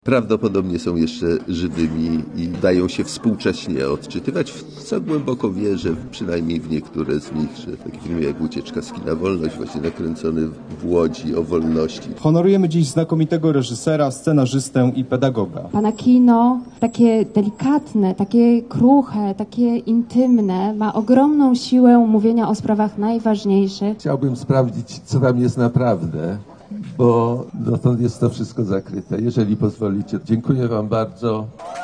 Prawdopodobnie są jeszcze żywymi i dają się współcześnie odczytywać, w co głęboko wierzę, przynajmniej w niektóre z nich, że taki film jak Ucieczka z kina Wolność, właśnie nakręcony w Łodzi o wolności. Honorujemy dziś znakomitego reżysera, scenarzystę i pedagoga. Pana kino, takie delikatne, takie kruche, takie intymne, ma ogromną siłę mówienia o sprawach najważniejszych. Chciałbym sprawdzić, co tam jest naprawdę, bo dotąd jest to wszystko zakryte. Jeżeli pozwolicie, dziękuję wam bardzo.